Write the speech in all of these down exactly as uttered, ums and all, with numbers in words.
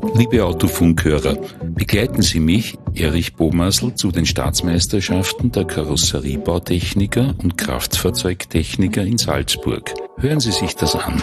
Liebe Autofunkhörer, begleiten Sie mich, Erich Bomasl, zu den Staatsmeisterschaften der Karosseriebautechniker und Kraftfahrzeugtechniker in Salzburg. Hören Sie sich das an.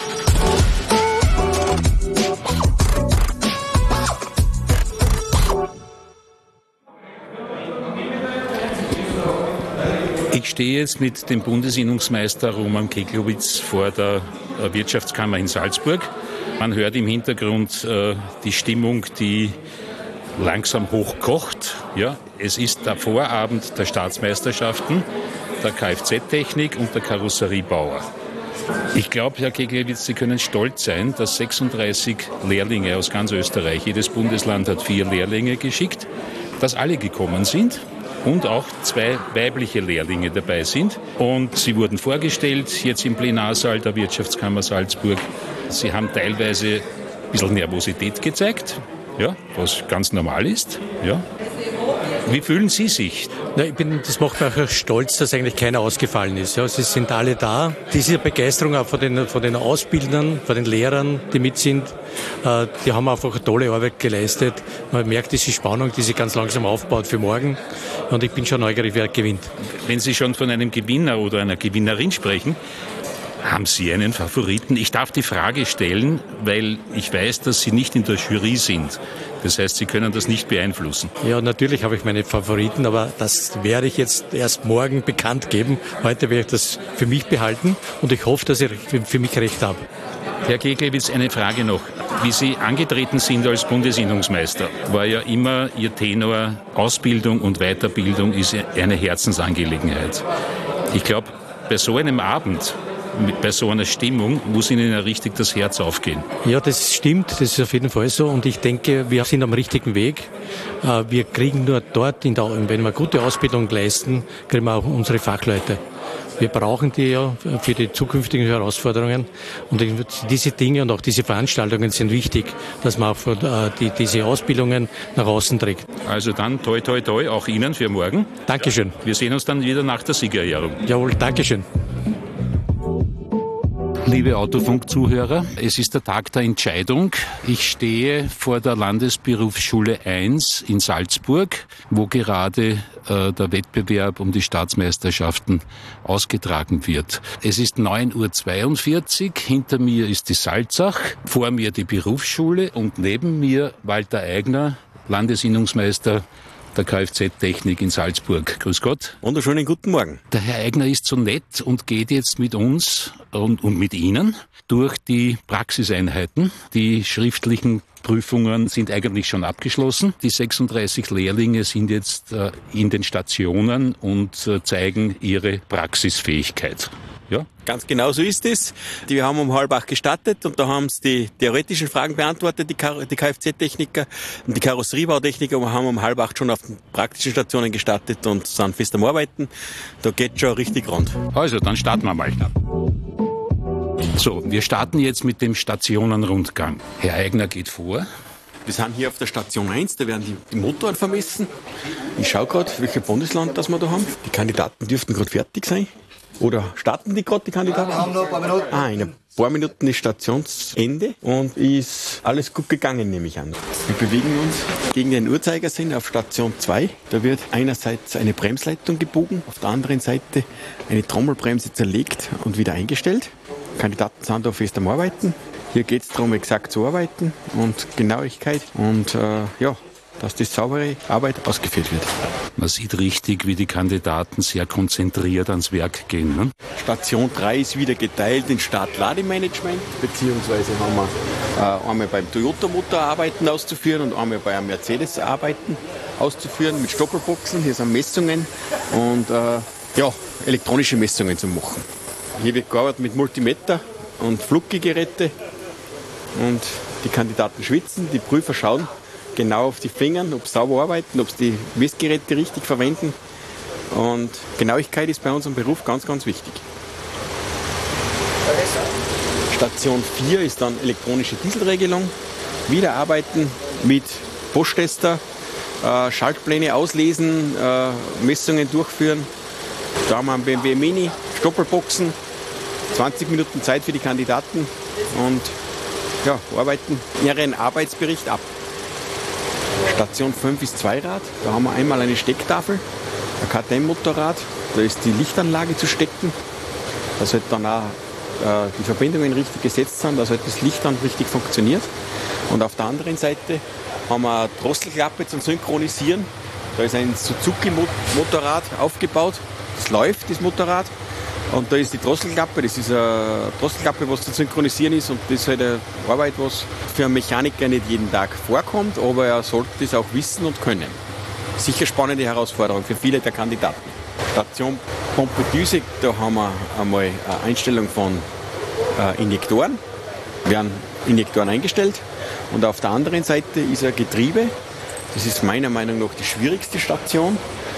Ich stehe jetzt mit dem Bundesinnungsmeister Roman Keglowitz vor der Wirtschaftskammer in Salzburg. Man hört im Hintergrund äh, die Stimmung, die langsam hochkocht. Ja, es ist der Vorabend der Staatsmeisterschaften, der Kfz-Technik und der Karosseriebauer. Ich glaube, Herr Keglowitz, Sie können stolz sein, dass sechsunddreißig Lehrlinge aus ganz Österreich, jedes Bundesland hat vier Lehrlinge geschickt, dass alle gekommen sind. Und auch zwei weibliche Lehrlinge dabei sind. Und sie wurden vorgestellt, jetzt im Plenarsaal der Wirtschaftskammer Salzburg. Sie haben teilweise ein bisschen Nervosität gezeigt, ja, was ganz normal ist. Ja. Wie fühlen Sie sich? Ja, ich bin, das macht mich auch stolz, dass eigentlich keiner ausgefallen ist. Ja, sie sind alle da. Diese Begeisterung auch von den, von den Ausbildern, von den Lehrern, die mit sind, äh, die haben einfach eine tolle Arbeit geleistet. Man merkt diese Spannung, die sich ganz langsam aufbaut für morgen. Und ich bin schon neugierig, wer gewinnt. Wenn Sie schon von einem Gewinner oder einer Gewinnerin sprechen, haben Sie einen Favoriten? Ich darf die Frage stellen, weil ich weiß, dass Sie nicht in der Jury sind. Das heißt, Sie können das nicht beeinflussen. Ja, natürlich habe ich meine Favoriten, aber das werde ich jetzt erst morgen bekannt geben. Heute werde ich das für mich behalten und ich hoffe, dass ich für mich recht habe. Herr Keglowitz, eine Frage noch. Wie Sie angetreten sind als Bundesinnungsmeister, war ja immer Ihr Tenor, Ausbildung und Weiterbildung ist eine Herzensangelegenheit. Ich glaube, bei so einem Abend, bei so einer Stimmung muss Ihnen ja richtig das Herz aufgehen. Ja, das stimmt, das ist auf jeden Fall so und ich denke, wir sind am richtigen Weg. Wir kriegen nur dort, in der, wenn wir gute Ausbildung leisten, kriegen wir auch unsere Fachleute. Wir brauchen die ja für die zukünftigen Herausforderungen und diese Dinge und auch diese Veranstaltungen sind wichtig, dass man auch die, diese Ausbildungen nach außen trägt. Also dann toi toi toi auch Ihnen für morgen. Dankeschön. Wir sehen uns dann wieder nach der Siegerehrung. Jawohl, Dankeschön. Liebe Autofunk-Zuhörer, es ist der Tag der Entscheidung. Ich stehe vor der Landesberufsschule eins in Salzburg, wo gerade äh, der Wettbewerb um die Staatsmeisterschaften ausgetragen wird. Es ist neun Uhr zweiundvierzig, hinter mir ist die Salzach, vor mir die Berufsschule und neben mir Walter Eigner, Landesinnungsmeister der Kfz-Technik in Salzburg. Grüß Gott. Wunderschönen guten Morgen. Der Herr Eigner ist so nett und geht jetzt mit uns und, und mit Ihnen durch die Praxiseinheiten. Die schriftlichen Prüfungen sind eigentlich schon abgeschlossen. Die sechsunddreißig Lehrlinge sind jetzt äh, in den Stationen und äh, zeigen ihre Praxisfähigkeit. Ja? Ganz genau so ist es. Wir haben um halb acht gestartet und da haben sie die theoretischen Fragen beantwortet, die, Kar- die Kfz-Techniker und die Karosseriebautechniker und haben um halb acht schon auf den praktischen Stationen gestartet und sind fest am Arbeiten. Da geht schon richtig rund. Also, dann starten wir mal. So, wir starten jetzt mit dem Stationenrundgang. Herr Eigner geht vor. Wir sind hier auf der Station eins, da werden die, die Motoren vermessen. Ich schaue gerade, welches Bundesland das wir da haben. Die Kandidaten dürften gerade fertig sein. Oder starten die gerade, die Kandidaten? Ja, wir haben noch ein paar Minuten. Ah, in ein paar Minuten ist Stationsende und ist alles gut gegangen, nehme ich an. Wir bewegen uns gegen den Uhrzeigersinn auf Station zwei. Da wird einerseits eine Bremsleitung gebogen, auf der anderen Seite eine Trommelbremse zerlegt und wieder eingestellt. Die Kandidaten sind da fest am Arbeiten. Hier geht es darum, exakt zu arbeiten und Genauigkeit und äh, ja, dass die saubere Arbeit ausgeführt wird. Man sieht richtig, wie die Kandidaten sehr konzentriert ans Werk gehen. Ne? Station drei ist wieder geteilt in Start-Lademanagement, beziehungsweise haben wir äh, einmal beim Toyota-Motor Arbeiten auszuführen und einmal bei einem Mercedes Arbeiten auszuführen mit Stoppelboxen. Hier sind Messungen und äh, ja, elektronische Messungen zu machen. Hier wird gearbeitet mit Multimeter und Fluggeräte und die Kandidaten schwitzen, die Prüfer schauen genau auf die Finger, ob sie sauber arbeiten, ob sie die Messgeräte richtig verwenden. Und Genauigkeit ist bei unserem Beruf ganz, ganz wichtig. Station vier ist dann elektronische Dieselregelung. Wieder arbeiten mit Bosch-Tester, äh, Schaltpläne auslesen, äh, Messungen durchführen. Da haben wir einen B M W Mini, Stoppelboxen, zwanzig Minuten Zeit für die Kandidaten und ja, arbeiten ihren Arbeitsbericht ab. Station fünf ist Zweirad. Da haben wir einmal eine Stecktafel, ein K T M-Motorrad. Da ist die Lichtanlage zu stecken. Da sollte dann auch äh, die Verbindungen richtig gesetzt sind, dass halt das Licht dann richtig funktioniert. Und auf der anderen Seite haben wir eine Drosselklappe zum Synchronisieren. Da ist ein Suzuki-Motorrad aufgebaut. Das läuft, das Motorrad. Und da ist die Drosselklappe. Das ist eine Drosselklappe, was zu synchronisieren ist. Und das ist halt eine Arbeit, was für einen Mechaniker nicht jeden Tag vorkommt, aber er sollte das auch wissen und können. Sicher spannende Herausforderung für viele der Kandidaten. Station Pompedüse, da haben wir einmal eine Einstellung von äh, Injektoren. Werden Injektoren eingestellt. Und auf der anderen Seite ist ein Getriebe. Das ist meiner Meinung nach die schwierigste Station,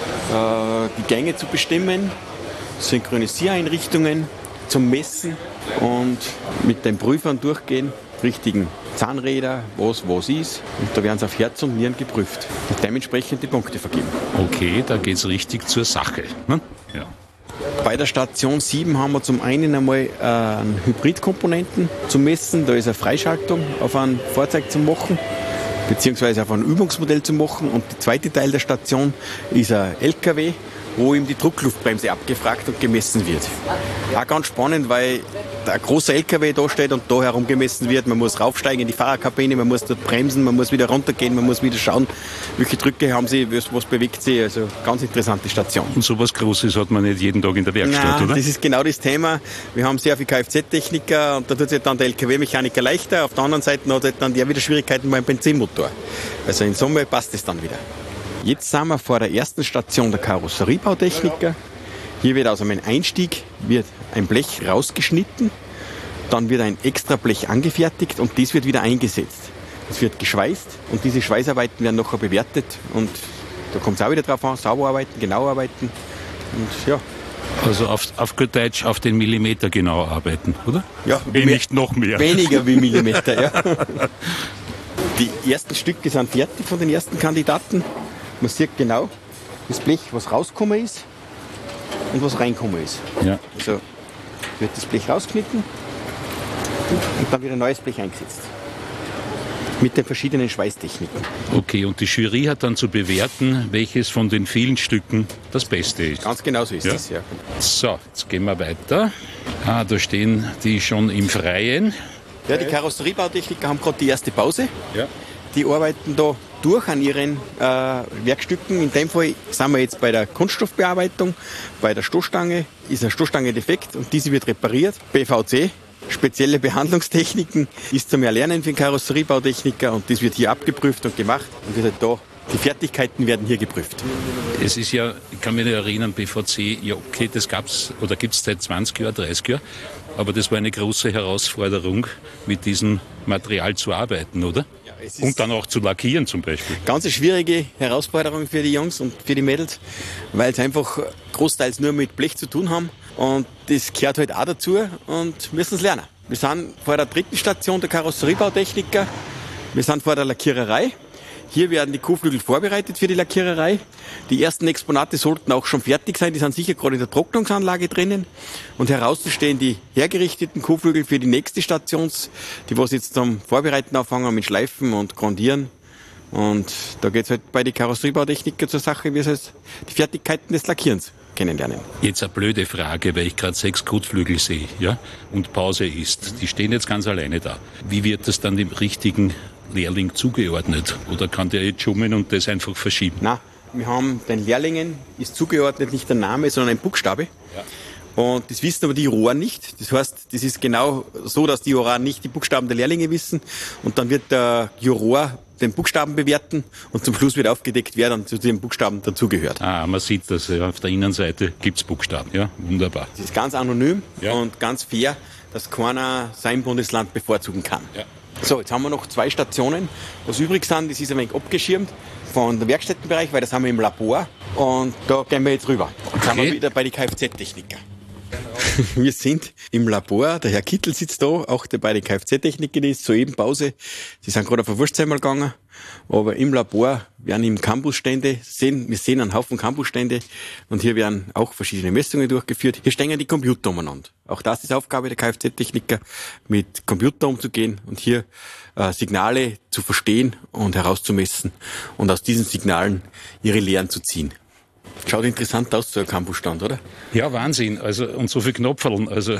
äh, die Gänge zu bestimmen, Synchronisiereinrichtungen zum Messen und mit den Prüfern durchgehen, richtigen Zahnräder, was was ist. Und da werden sie auf Herz und Nieren geprüft und dementsprechend die Punkte vergeben. Okay, da geht es richtig zur Sache. Ne? Ja. Bei der Station sieben haben wir zum einen einmal äh, einen Hybridkomponenten zum Messen. Da ist eine Freischaltung auf ein Fahrzeug zu machen, beziehungsweise auf ein Übungsmodell zu machen. Und der zweite Teil der Station ist ein L K W, wo ihm die Druckluftbremse abgefragt und gemessen wird. Auch ganz spannend, weil ein großer L K W da steht und da herum gemessen wird. Man muss raufsteigen in die Fahrerkabine, man muss dort bremsen, man muss wieder runtergehen, man muss wieder schauen, welche Drücke haben sie, was, was bewegt sie. Also ganz interessante Station. Und so was Großes hat man nicht jeden Tag in der Werkstatt, Nein, oder? Das ist genau das Thema. Wir haben sehr viele Kfz-Techniker und da tut sich dann der L K W-Mechaniker leichter. Auf der anderen Seite hat halt dann der wieder Schwierigkeiten beim Benzinmotor. Also in Summe passt es dann wieder. Jetzt sind wir vor der ersten Station der Karosseriebautechniker. Hier wird aus einem Einstieg wird ein Blech rausgeschnitten, dann wird ein extra Blech angefertigt und das wird wieder eingesetzt. Es wird geschweißt und diese Schweißarbeiten werden nachher bewertet und da kommt es auch wieder drauf an, sauber arbeiten, genau arbeiten und ja. Also auf, auf gut Deutsch auf den Millimeter genau arbeiten, oder? Ja, wenn nicht noch mehr. Weniger wie Millimeter, ja. Die ersten Stücke sind fertig von den ersten Kandidaten. Man sieht genau das Blech, was rausgekommen ist und was reingekommen ist. Ja. Also wird das Blech rausgeschnitten und dann wieder ein neues Blech eingesetzt. Mit den verschiedenen Schweißtechniken. Okay, und die Jury hat dann zu bewerten, welches von den vielen Stücken das Beste ist. Ganz genau so ist Ja. es, ja. So, jetzt gehen wir weiter. Ah, da stehen die schon im Freien. Ja, die Karosseriebautechniker haben gerade die erste Pause. Ja. Die arbeiten da durch an ihren äh, Werkstücken. In dem Fall sind wir jetzt bei der Kunststoffbearbeitung. Bei der Stoßstange ist eine Stoßstange defekt und diese wird repariert. B V C, spezielle Behandlungstechniken, ist zum Erlernen für den Karosseriebautechniker und das wird hier abgeprüft und gemacht. Und wird halt da, die Fertigkeiten werden hier geprüft. Es ist ja, ich kann mich erinnern, B V C, ja okay, das gab's oder gibt es seit zwanzig Jahren, dreißig Jahren. Aber das war eine große Herausforderung, mit diesem Material zu arbeiten, oder? Ja, es ist Und dann auch zu lackieren zum Beispiel. ganz eine schwierige Herausforderung für die Jungs und für die Mädels, weil sie einfach großteils nur mit Blech zu tun haben. Und das gehört halt auch dazu und müssen es lernen. Wir sind vor der dritten Station der Karosseriebautechniker. Wir sind vor der Lackiererei. Hier werden die Kuhflügel vorbereitet für die Lackiererei. Die ersten Exponate sollten auch schon fertig sein. Die sind sicher gerade in der Trocknungsanlage drinnen. Und heraus stehen die hergerichteten Kuhflügel für die nächste Station, die was jetzt zum Vorbereiten anfangen mit Schleifen und Grundieren. Und da geht es halt bei den Karosseriebautechniker zur Sache, wie es heißt, die Fertigkeiten des Lackierens kennenlernen. Jetzt eine blöde Frage, weil ich gerade sechs Kotflügel sehe, ja, und Pause ist. Die stehen jetzt ganz alleine da. Wie wird das dann dem richtigen Lehrling zugeordnet? Oder kann der jetzt schummeln und das einfach verschieben? Na, wir haben den Lehrlingen ist zugeordnet nicht der Name, sondern ein Buchstabe. Ja. Und das wissen aber die Juroren nicht. Das heißt, das ist genau so, dass die Juroren nicht die Buchstaben der Lehrlinge wissen. Und dann wird der Juror den Buchstaben bewerten und zum Schluss wird aufgedeckt, wer dann zu dem Buchstaben dazugehört. Ah, man sieht das, ja, auf der Innenseite gibt es Buchstaben, ja, wunderbar. Das ist ganz anonym Ja. und ganz fair, dass keiner sein Bundesland bevorzugen kann. Ja. So, jetzt haben wir noch zwei Stationen. Was übrig sind, das ist ein wenig abgeschirmt von dem Werkstättenbereich, weil das haben wir im Labor. Und da gehen wir jetzt rüber. Jetzt sind Okay. wir wieder bei den Kfz-Techniker. Wir sind im Labor, der Herr Kittel sitzt da, auch der bei den Kfz-Technikern ist, soeben Pause. Sie sind gerade auf ein Wurstsemmel gegangen, aber im Labor werden im Campusstände sehen, wir sehen einen Haufen Campusstände und hier werden auch verschiedene Messungen durchgeführt. Hier stehen die Computer umeinander. Auch das ist Aufgabe der Kfz-Techniker, mit Computer umzugehen und hier äh, Signale zu verstehen und herauszumessen und aus diesen Signalen ihre Lehren zu ziehen. Schaut interessant aus, so ein Campusstand, oder? Ja, Wahnsinn. Also, und so viel Knopferln. Also,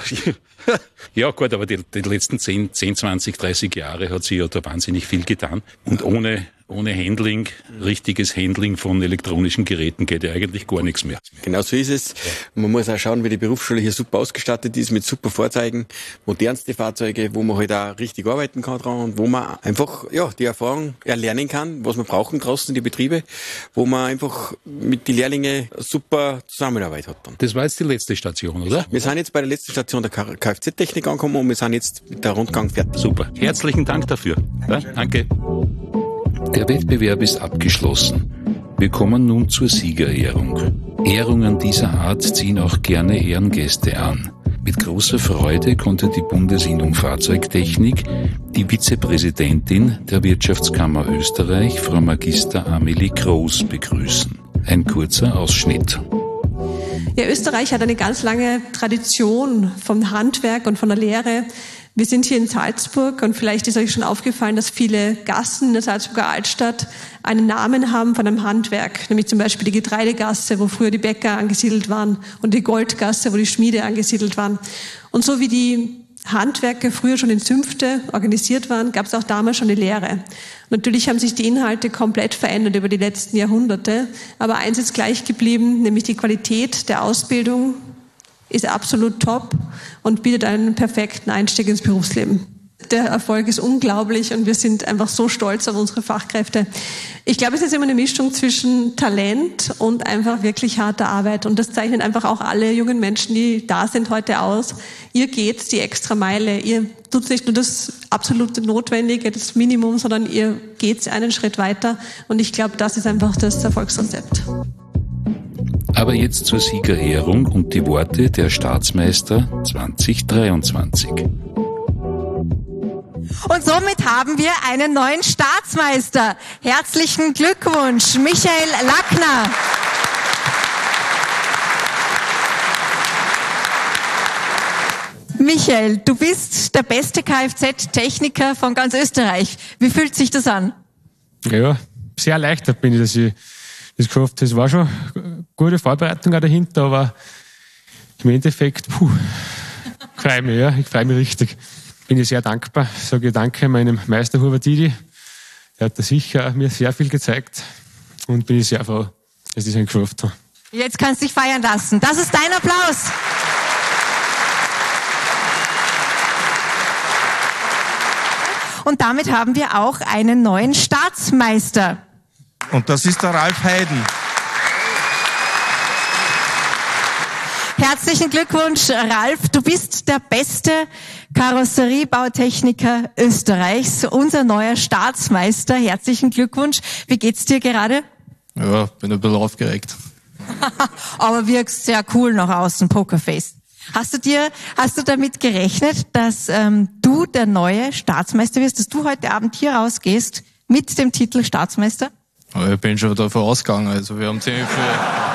ja, gut, aber die, die letzten zehn, zwanzig, dreißig Jahre hat sich ja da wahnsinnig viel getan. Und ohne, ohne Handling, richtiges Handling von elektronischen Geräten geht ja eigentlich gar nichts mehr. Genau so ist es. Man muss auch schauen, wie die Berufsschule hier super ausgestattet ist, mit super Fahrzeugen, modernste Fahrzeuge, wo man halt auch richtig arbeiten kann dran und wo man einfach, ja, die Erfahrung erlernen kann, was wir brauchen draußen in die Betriebe, wo man einfach mit den Lehrlingen super Zusammenarbeit hat dann. Das war jetzt die letzte Station, oder? Wir sind jetzt bei der letzten Station der Kfz-Technik angekommen und wir sind jetzt mit der Rundgang fertig. Super. Herzlichen Dank dafür. Ja, danke. Der Wettbewerb ist abgeschlossen. Wir kommen nun zur Siegerehrung. Ehrungen dieser Art ziehen auch gerne Ehrengäste an. Mit großer Freude konnte die Bundesinnung Fahrzeugtechnik die Vizepräsidentin der Wirtschaftskammer Österreich, Frau Magister Amelie Groß, begrüßen. Ein kurzer Ausschnitt. Ja, Österreich hat eine ganz lange Tradition vom Handwerk und von der Lehre. Wir sind hier in Salzburg und vielleicht ist euch schon aufgefallen, dass viele Gassen in der Salzburger Altstadt einen Namen haben von einem Handwerk, nämlich zum Beispiel die Getreidegasse, wo früher die Bäcker angesiedelt waren, und die Goldgasse, wo die Schmiede angesiedelt waren. Und so wie die Handwerke früher schon in Zünfte organisiert waren, gab es auch damals schon die Lehre. Natürlich haben sich die Inhalte komplett verändert über die letzten Jahrhunderte, aber eins ist gleich geblieben, nämlich die Qualität der Ausbildung ist absolut top und bietet einen perfekten Einstieg ins Berufsleben. Der Erfolg ist unglaublich und wir sind einfach so stolz auf unsere Fachkräfte. Ich glaube, es ist immer eine Mischung zwischen Talent und einfach wirklich harter Arbeit. Und das zeichnen einfach auch alle jungen Menschen, die da sind, heute aus. Ihr geht die extra Meile. Ihr tut nicht nur das absolute Notwendige, das Minimum, sondern ihr geht einen Schritt weiter. Und ich glaube, das ist einfach das Erfolgsrezept. Aber jetzt zur Siegerehrung und die Worte der Staatsmeister zwanzig dreiundzwanzig. Und somit haben wir einen neuen Staatsmeister. Herzlichen Glückwunsch, Michael Lackner. Michael, du bist der beste Kfz-Techniker von ganz Österreich. Wie fühlt sich das an? Ja, sehr erleichtert bin ich, dass ich das geschafft habe. Es war schon eine gute Vorbereitung auch dahinter, aber im Endeffekt, puh, ich freue mich, ja, ich freue mich richtig. Bin ich sehr dankbar. Ich sage danke meinem Meister Hubert Didi. Er hat da sicher mir sehr viel gezeigt und bin ich sehr froh, dass ich das geschafft habe. Jetzt kannst du dich feiern lassen. Das ist dein Applaus. Und damit haben wir auch einen neuen Staatsmeister. Und das ist der Ralf Heiden. Herzlichen Glückwunsch, Ralf. Du bist der beste Karosseriebautechniker Österreichs, unser neuer Staatsmeister. Herzlichen Glückwunsch. Wie geht's dir gerade? Ja, bin ein bisschen aufgeregt. Aber wirkst sehr cool nach außen, Pokerface. Hast du dir, hast du damit gerechnet, dass ähm, du der neue Staatsmeister wirst, dass du heute Abend hier rausgehst mit dem Titel Staatsmeister? Ja, ich bin schon davon ausgegangen, also wir haben ziemlich viel...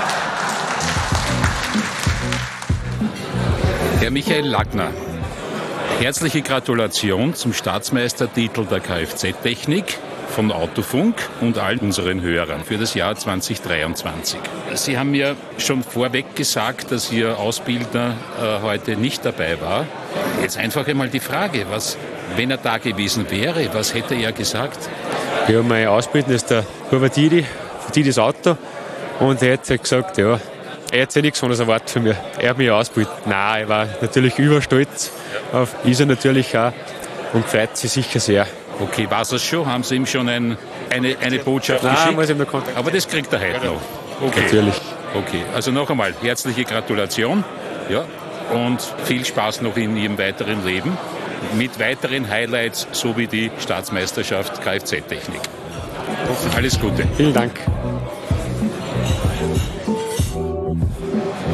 Herr Michael Lackner, herzliche Gratulation zum Staatsmeistertitel der Kfz-Technik von Autofunk und allen unseren Hörern für das Jahr zwanzig dreiundzwanzig. Sie haben mir schon vorweg gesagt, dass Ihr Ausbilder äh, heute nicht dabei war. Jetzt einfach einmal die Frage, was, wenn er da gewesen wäre, was hätte er gesagt? Ja, mein Ausbilder ist der Hubert Didi, von Didis Auto, und er hat gesagt, ja, er hat ja nichts anderes erwartet von mir. Er hat mich ausgebildet. Nein, er war natürlich überstolz auf, ist er natürlich auch, und freut sich sicher sehr. Okay, war es schon? Haben Sie ihm schon ein, eine, eine Botschaft Nein, geschickt? muss ich noch Kontakt. Aber das kriegt er heute noch. Okay. Natürlich. Okay, also noch einmal herzliche Gratulation, ja, und viel Spaß noch in Ihrem weiteren Leben mit weiteren Highlights, so wie die Staatsmeisterschaft Kfz-Technik. Alles Gute. Vielen Dank.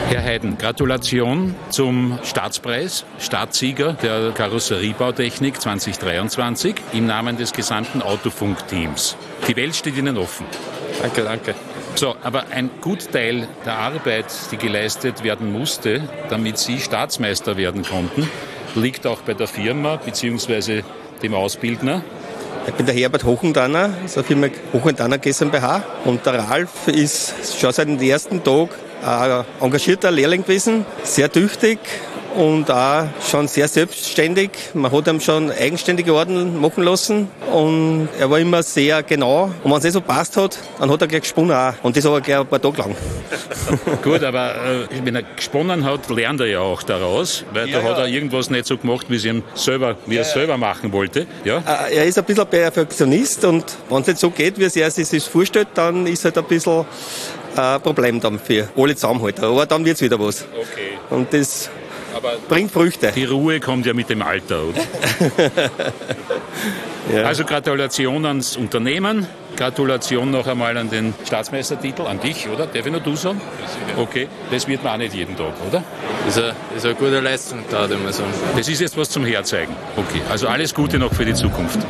Herr Heiden, Gratulation zum Staatspreis, Staatssieger der Karosseriebautechnik zwanzig dreiundzwanzig im Namen des gesamten Autofunk-Teams. Die Welt steht Ihnen offen. Danke, danke. So, aber ein Gutteil der Arbeit, die geleistet werden musste, damit Sie Staatsmeister werden konnten, liegt auch bei der Firma bzw. dem Ausbildner. Ich bin der Herbert Hochendanner, das ist eine Firma Hochendanner GmbH. Und der Ralf ist schon seit dem ersten Tag ein engagierter Lehrling gewesen, sehr tüchtig und auch schon sehr selbstständig. Man hat ihm schon eigenständige Orden machen lassen und er war immer sehr genau. Und wenn es nicht so passt hat, dann hat er gleich gesponnen auch. Und das aber gleich ein paar Tage lang. Gut, aber äh, wenn er gesponnen hat, lernt er ja auch daraus, weil ja, da hat ja. er irgendwas nicht so gemacht, wie, sie ihm selber, wie er es selber machen wollte. Ja? Er ist ein bisschen Perfektionist und wenn es nicht so geht, wie es er sich das vorstellt, dann ist halt ein bisschen ein Problem dann für alle Zusammenhalter. Aber dann wird es wieder was. Okay. Und das Aber bringt Früchte. die Ruhe kommt ja mit dem Alter, oder? Ja. Also Gratulation ans Unternehmen, Gratulation noch einmal an den Staatsmeistertitel, an dich, oder? Darf ich nur du sagen? Okay, das wird man auch nicht jeden Tag, oder? Das ist eine, das ist eine gute Leistung, da würde man sagen. Das ist jetzt was zum Herzeigen. Okay, also alles Gute noch für die Zukunft.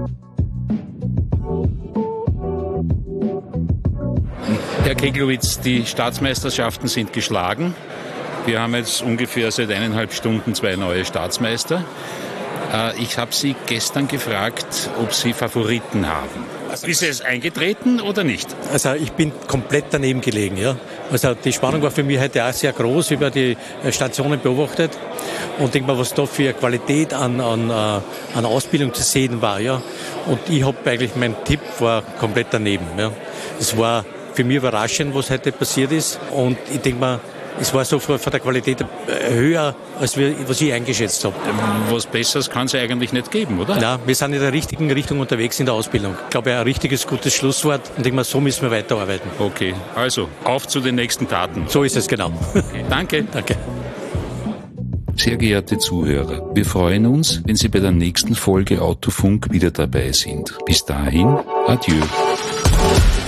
Herr Keglowitz, die Staatsmeisterschaften sind geschlagen. Wir haben jetzt ungefähr seit eineinhalb Stunden zwei neue Staatsmeister. Ich habe Sie gestern gefragt, ob Sie Favoriten haben. Ist es eingetreten oder nicht? Also ich bin komplett daneben gelegen, ja. Also die Spannung war für mich heute auch sehr groß, über die Stationen beobachtet und denke mal, was da für Qualität an, an, an Ausbildung zu sehen war, ja. Und ich habe eigentlich, mein Tipp war komplett daneben, ja. Es war für mich überraschend, was heute passiert ist und ich denke mal, es war so von der Qualität höher, als wir, was ich eingeschätzt habe. Was Besseres kann es eigentlich nicht geben, oder? Ja, wir sind in der richtigen Richtung unterwegs in der Ausbildung. Ich glaube, ein richtiges, gutes Schlusswort. Und ich denke mal, so müssen wir weiterarbeiten. Okay, also auf zu den nächsten Taten. So ist es genau. Okay, danke. Danke. Sehr geehrte Zuhörer, wir freuen uns, wenn Sie bei der nächsten Folge Autofunk wieder dabei sind. Bis dahin, adieu.